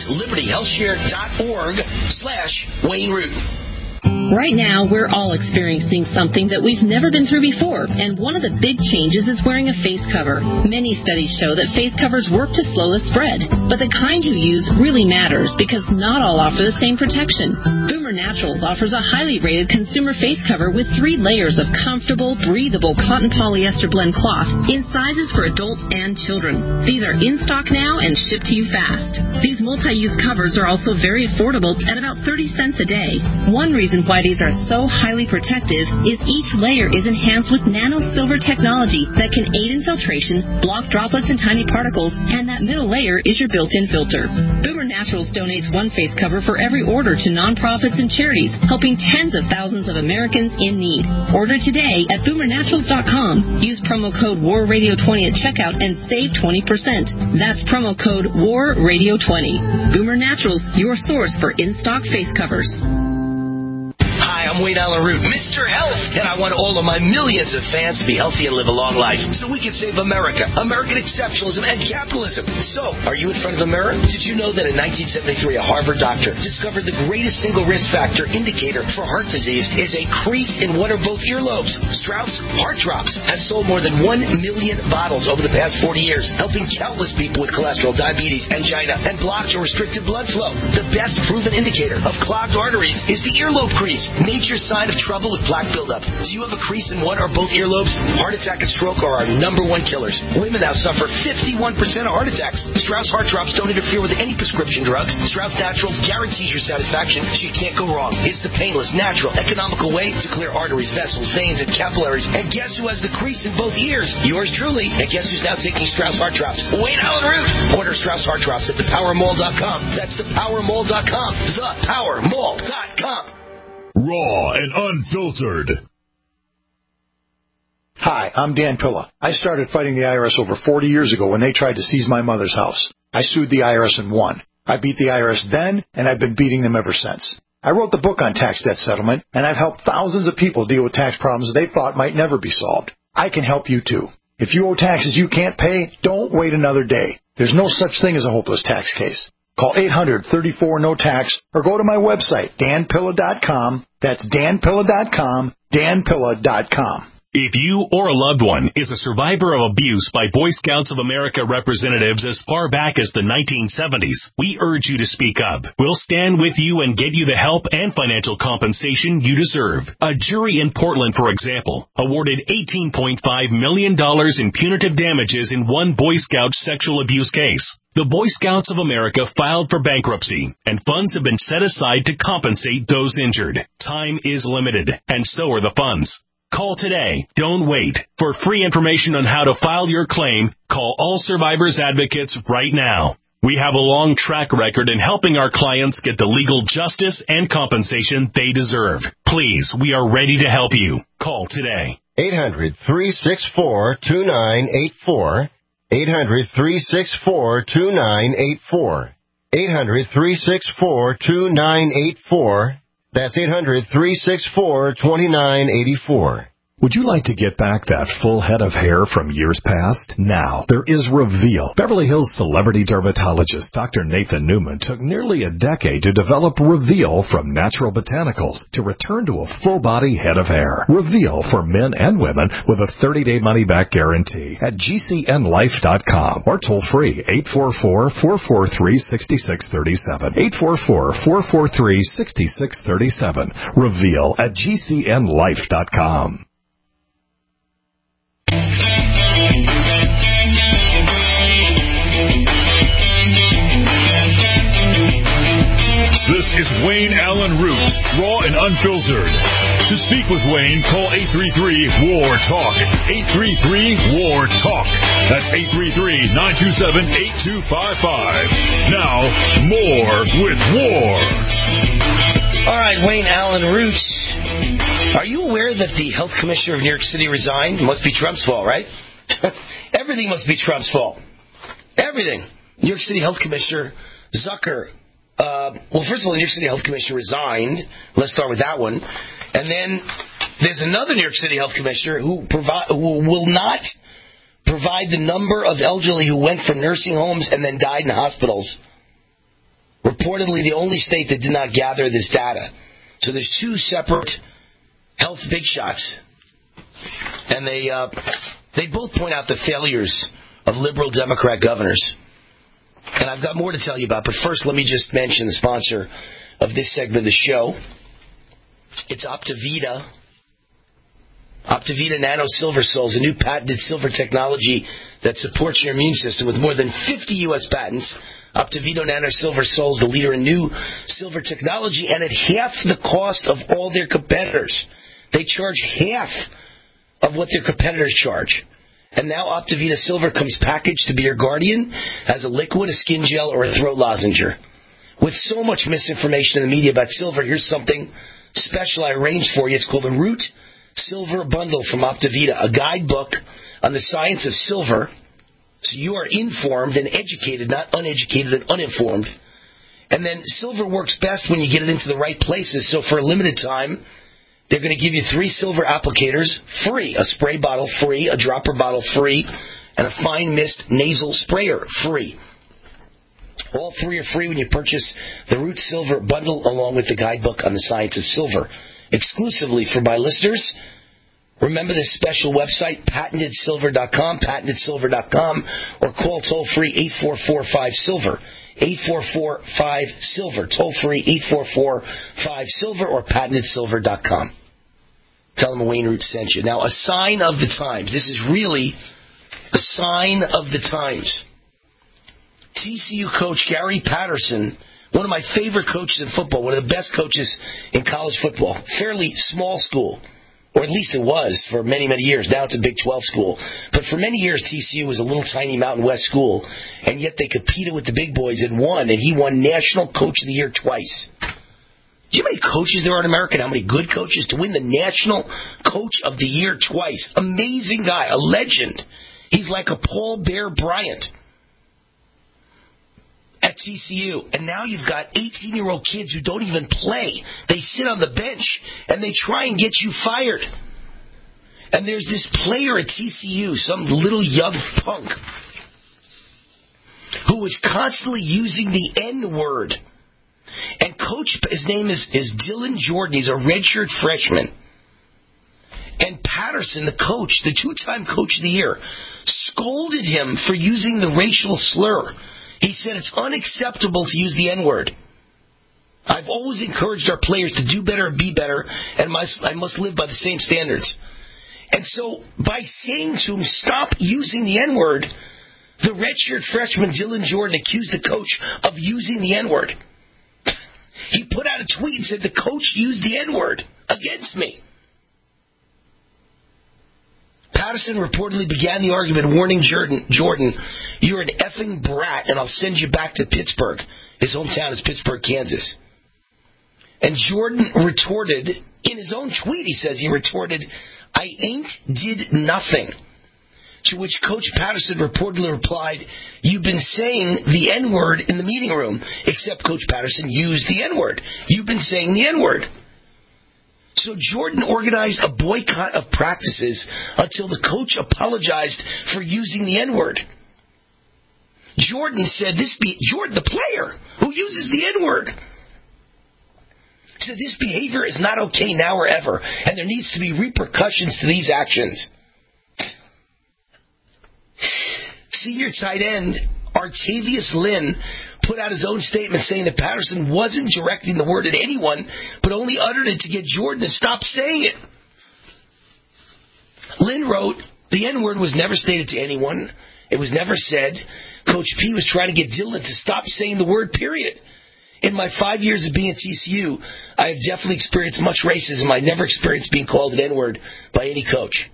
libertyhealthshare.org/Wayne Root. Right now, we're all experiencing something that we've never been through before, and one of the big changes is wearing a face cover. Many studies show that face covers work to slow the spread, but the kind you use really matters because not all offer the same protection. Boomer Naturals offers a highly rated consumer face cover with 3 layers of comfortable, breathable cotton polyester blend cloth in sizes for adults and children. These are in stock now and shipped to you fast. These multi-use covers are also very affordable at about 30 cents a day. One reason why these are so highly protective is each layer is enhanced with nano silver technology that can aid in filtration, block droplets and tiny particles, and that middle layer is your built-in filter. Boomer Naturals donates 1 face cover for every order to nonprofits and charities, helping tens of thousands of Americans in need. Order today at boomernaturals.com. Use promo code WARRadio20 at checkout and save 20%. That's promo code WARRadio20. Boomer Naturals, your source for in-stock face covers. Hi, I'm Wayne Allen Root, Mr. Health, and I want all of my millions of fans to be healthy and live a long life so we can save America, American exceptionalism, and capitalism. So, are you in front of a mirror? Did you know that in 1973 a Harvard doctor discovered the greatest single risk factor indicator for heart disease is a crease in one or both earlobes? Strauss Heart Drops has sold more than 1 million bottles over the past 40 years, helping countless people with cholesterol, diabetes, angina, and blocked or restricted blood flow. The best proven indicator of clogged arteries is the earlobe crease. Nature's sign of trouble with plaque buildup. Do you have a crease in one or both earlobes? Heart attack and stroke are our #1 killers. Women now suffer 51% of heart attacks. Strauss Heart Drops don't interfere with any prescription drugs. Strauss Naturals guarantees your satisfaction, so you can't go wrong. It's the painless, natural, economical way to clear arteries, vessels, veins, and capillaries. And guess who has the crease in both ears? Yours truly. And guess who's now taking Strauss Heart Drops? Wayne Allen Root. Order Strauss Heart Drops at thepowermall.com. That's thepowermall.com. Thepowermall.com. Raw and unfiltered. Hi, I'm Dan Pilla. I started fighting the IRS over 40 years ago when they tried to seize my mother's house. I sued the IRS and won. I beat the IRS then, and I've been beating them ever since. I wrote the book on tax debt settlement, and I've helped thousands of people deal with tax problems they thought might never be solved. I can help you too. If you owe taxes you can't pay, don't wait another day. There's no such thing as a hopeless tax case. Call 800-34-NO-TAX or go to my website, danpilla.com. That's danpilla.com, danpilla.com. If you or a loved one is a survivor of abuse by Boy Scouts of America representatives as far back as the 1970s, we urge you to speak up. We'll stand with you and get you the help and financial compensation you deserve. A jury in Portland, for example, awarded $18.5 million in punitive damages in one Boy Scout sexual abuse case. The Boy Scouts of America filed for bankruptcy, and funds have been set aside to compensate those injured. Time is limited, and so are the funds. Call today. Don't wait. For free information on how to file your claim, call All Survivors Advocates right now. We have a long track record in helping our clients get the legal justice and compensation they deserve. Please, we are ready to help you. Call today. 800-364-2984. 800-364-2984. 800-364-2984. That's 800-364-2984. Would you like to get back that full head of hair from years past? Now, there is Reveal. Beverly Hills celebrity dermatologist Dr. Nathan Newman took nearly a decade to develop Reveal from natural botanicals to return to a full-body head of hair. Reveal for men and women with a 30-day money-back guarantee at GCNlife.com or toll-free 844-443-6637. 844-443-6637. Reveal at GCNlife.com. This is Wayne Allen Root, raw and unfiltered. To speak with Wayne, call 833-WAR-TALK. 833-WAR-TALK. That's 833-927-8255. Now, more with War. All right, Wayne Allen Root. Are you aware that the health commissioner of New York City resigned? It must be Trump's fault, right? Everything must be Trump's fault. Everything. New York City health commissioner Zucker. Well, first of all, the New York City health commissioner resigned. Let's start with that one. And then there's another New York City health commissioner who will not provide the number of elderly who went from nursing homes and then died in hospitals. Reportedly, the only state that did not gather this data. So there's two separate health big shots. And they both point out the failures of liberal Democrat governors. And I've got more to tell you about, but first let me just mention the sponsor of this segment of the show. It's Optivita. Optivita Nano Silver Soul is a new patented silver technology that supports your immune system with more than 50 U.S. patents. Optivita Nano Silver Soul is the leader in new silver technology and at half the cost of all their competitors. They charge half of what their competitors charge. And now Optivita Silver comes packaged to be your guardian as a liquid, a skin gel, or a throat lozenger. With so much misinformation in the media about silver, here's something special I arranged for you. It's called the Root Silver Bundle from Optivita, a guidebook on the science of silver. So you are informed and educated, not uneducated and uninformed. And then silver works best when you get it into the right places. So for a limited time, they're going to give you 3 silver applicators free, a spray bottle free, a dropper bottle free, and a fine mist nasal sprayer free. All 3 are free when you purchase the Root Silver Bundle along with the guidebook on the science of silver. Exclusively for my listeners, remember this special website, patentedsilver.com, patentedsilver.com, or call toll-free 844-5-SILVER. 844-5-SILVER. Toll-free 844-5-SILVER or patentedsilver.com. Tell them Wayne Root sent you. Now, a sign of the times. This is really a sign of the times. TCU coach Gary Patterson, one of my favorite coaches in football, one of the best coaches in college football, fairly small school, or at least it was for many, many years. Now it's a Big 12 school. But for many years, TCU was a little tiny Mountain West school, and yet they competed with the big boys and won, and he won National Coach of the Year twice. Do you know how many coaches there are in America and how many good coaches to win the National Coach of the Year twice? Amazing guy, a legend. He's like a Paul Bear Bryant at TCU. And now you've got 18-year-old kids who don't even play. They sit on the bench, and they try and get you fired. And there's this player at TCU, some little young punk, who was constantly using the N-word. And coach, his name is Dylan Jordan. He's a redshirt freshman. And Patterson, the coach, the two-time coach of the year, scolded him for using the racial slur. He said it's unacceptable to use the N-word. I've always encouraged our players to do better and be better, and I must live by the same standards. And so, by saying to him, stop using the N-word, the redshirt freshman Dylan Jordan accused the coach of using the N-word. He put out a tweet and said, the coach used the N-word against me. Patterson reportedly began the argument warning Jordan, you're an effing brat and I'll send you back to Pittsburgh. His hometown is Pittsburgh, Kansas. And Jordan retorted, in his own tweet he retorted, I ain't did nothing. To which Coach Patterson reportedly replied, you've been saying the N-word in the meeting room, except Coach Patterson used the N-word. You've been saying the N-word. So Jordan organized a boycott of practices until the coach apologized for using the N-word. Jordan said, Jordan, the player who uses the N-word, said this behavior is not okay now or ever, and there needs to be repercussions to these actions. Senior tight end Artavius Lynn put out his own statement saying that Patterson wasn't directing the word at anyone, but only uttered it to get Jordan to stop saying it. Lynn wrote, the N-word was never stated to anyone. It was never said. Coach P was trying to get Dylan to stop saying the word, period. In my 5 years of being at TCU, I have definitely experienced much racism. I never experienced being called an N-word by any coach.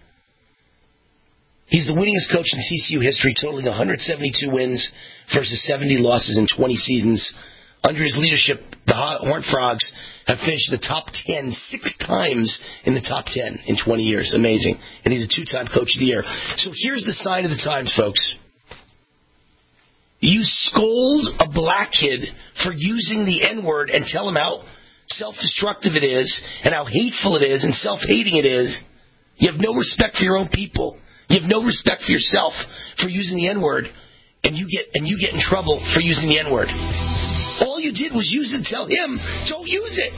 He's the winningest coach in TCU history, totaling 172 wins versus 70 losses in 20 seasons. Under his leadership, the Horned Frogs have finished in the top 10 6 times in the top 10 in 20 years. Amazing. And he's a 2-time coach of the year. So here's the sign of the times, folks. You scold a black kid for using the N-word and tell him how self-destructive it is and how hateful it is and self-hating it is. You have no respect for your own people. You have no respect for yourself for using the N-word, and you get in trouble for using the N-word. All you did was use it and tell him, don't use it.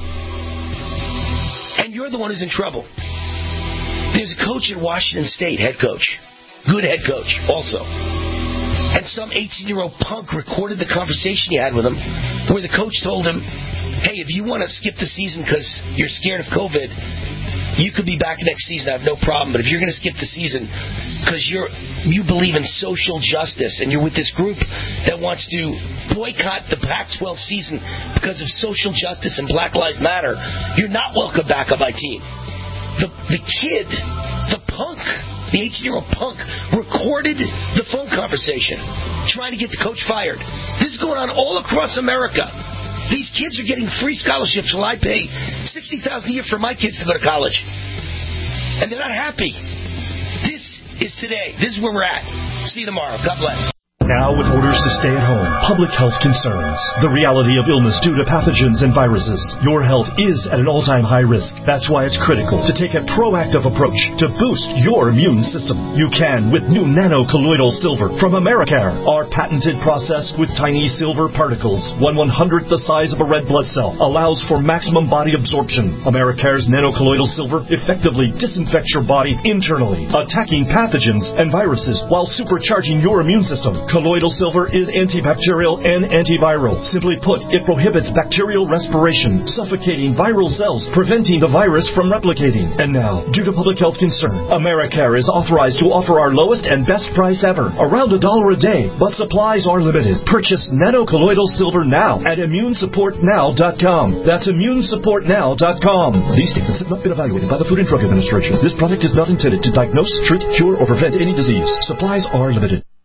And you're the one who's in trouble. There's a coach at Washington State, head coach. Good head coach, also. And some 18-year-old punk recorded the conversation he had with him, where the coach told him, hey, if you want to skip the season because you're scared of COVID, you could be back next season. I have no problem. But if you're going to skip the season because you believe in social justice and you're with this group that wants to boycott the Pac-12 season because of social justice and Black Lives Matter, you're not welcome back on my team. The kid, the punk, the 18-year-old punk, recorded the phone conversation trying to get the coach fired. This is going on all across America. These kids are getting free scholarships while I pay $60,000 a year for my kids to go to college. And they're not happy. This is today. This is where we're at. See you tomorrow. God bless. Now, with orders to stay at home, public health concerns, the reality of illness due to pathogens and viruses, your health is at an all-time high risk. That's why it's critical to take a proactive approach to boost your immune system. You can with new nano-colloidal silver from Americare. Our patented process with tiny silver particles, 1/100th the size of a red blood cell, allows for maximum body absorption. Americare's nano-colloidal silver effectively disinfects your body internally, attacking pathogens and viruses while supercharging your immune system. Colloidal silver is antibacterial and antiviral. Simply put, it prohibits bacterial respiration, suffocating viral cells, preventing the virus from replicating. And now, due to public health concern, Americare is authorized to offer our lowest and best price ever, around $1 a day, but supplies are limited. Purchase nano-colloidal silver now at immunesupportnow.com. That's immunesupportnow.com. These statements have not been evaluated by the Food and Drug Administration. This product is not intended to diagnose, treat, cure, or prevent any disease. Supplies are limited.